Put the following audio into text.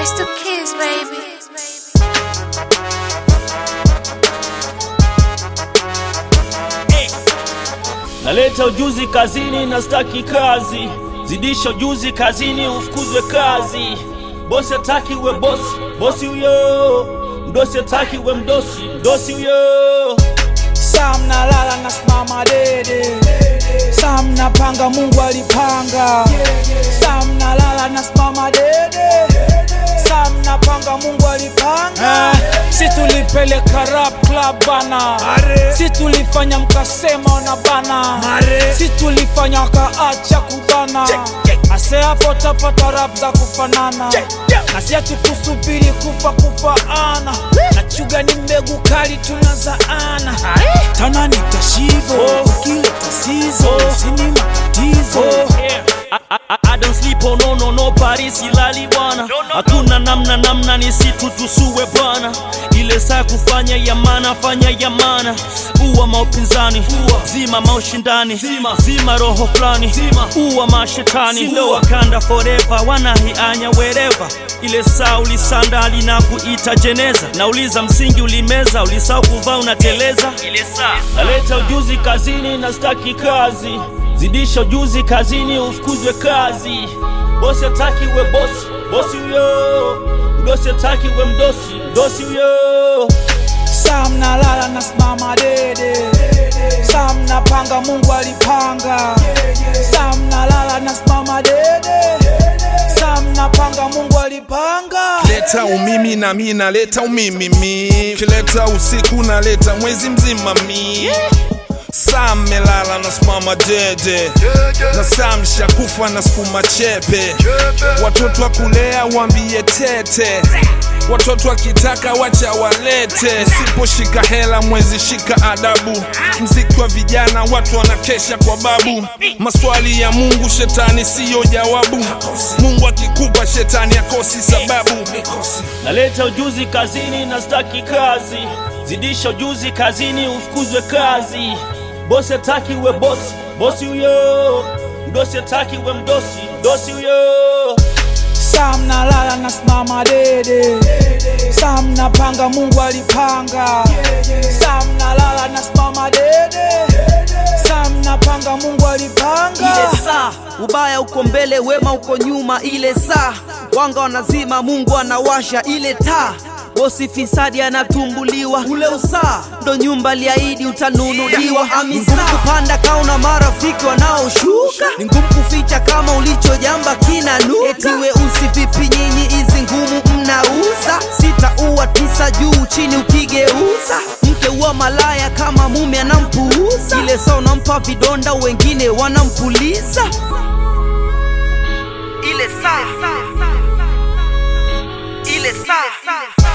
Crystal Kids, baby. Naleta ujuzi kazini na staki kazi. Zidisha ujuzi kazini ufukuzwe kazi. Bosi hataki we bosi, bosi huyo. Mdosi hataki we mdosi, mdosi huyo. Sam na lala na simama dede. Sam na panga Mungu alipanga. Sam na lala na simama dede. Sam na panga Mungu alipanga. Si tulipeleka rap club bana. Si tulifanya mkasema ona bana. Si tulifanya wakaacha kubana. Ase hapo tapata rap za kufanana. Nasi hatukusubiri kufaana. Na chuga ni mbegu kali tunazaana. Tana nitashivo kile tasizo. Sini matatizo. I don't sleep, oh no Paris ilali bwana. Hakuna namna nisitu tusuwe bwana. Ile saa kufanya yamana, fanya yamana. Uwa maupinzani, zima maushindani. Zima roho flani, uwa mashetani. Wakanda forever, wanahianya wherever. Ile saa ulisanda alina kuita jeneza. Nauliza msingi ulimeza, ulisau kuvaa unateleza. Ile saa naleta ujuzi kazini na staki kazi. Zidisha ujuzi kazini ufukuzwe kazi. Bosi hataki we bosi, bosi huyo. Mdosi hataki we mdosi, mdosi huyo. Sam na lala na simama dede. Sam na panga Mungu alipanga. Sam na lala na simama dede. Sam na panga Mungu alipanga. Leta umimi na mimi naleta umimi. Kileta usiku naleta mwezi mzima mi. Sam melala na simama dede. Na Sam shakufa na skuma chepe. Watoto wa kulea wambie tete. Watoto wakitaka wacha walete. Siposhika hela mwezi shika adabu. Mziki wa vijana watu wanakesha kwa babu. Maswali ya Mungu shetani siyo jawabu. Mungu akikupa shetani akosi sababu. Naleta ujuzi kazini na staki kazi. Zidisha ujuzi kazini ufukuzwe kazi. Bosi hataki we bosi, bosi huyo. Mdosi hataki we mdosi, mdosi huyo. Sam na lala na simama dede. Sam na panga Mungu alipanga. Sam na lala na simama dede. Sam na panga Mungu alipanga. Ile saa ubaya uko mbele, wema uko nyuma. Ile saa wanga wanazima, Mungu anawasha ile taa. Bosi fisadi anatumbuliwa. Ule usaa ndo nyumba liahidi utanunuliwa. Ngumu kupanda kauna marafiki wanaoshuka. Ni ngumu kuficha kama ulichojamba kinanuka. Eti weusi vipi nyinyi hizi ngumu mnauza. 6 uwa 9 juu chini ukigeuza. Mke uwa malaya kama mume anampuuza. Ile saa unampa vidonda wengine wanampuliza. Ile saa